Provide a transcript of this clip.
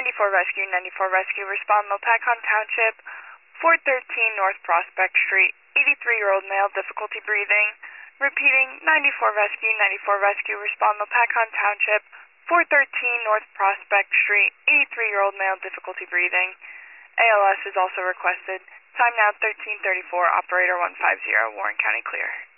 94 Rescue, 94 Rescue, respond Lopakon Township, 413 North Prospect Street, 83-year-old male, difficulty breathing. Repeating, 94 Rescue, 94 Rescue, respond Lopakon Township, 413 North Prospect Street, 83-year-old male, difficulty breathing. ALS is also requested. Time now 13:34, operator 150, Warren County clear.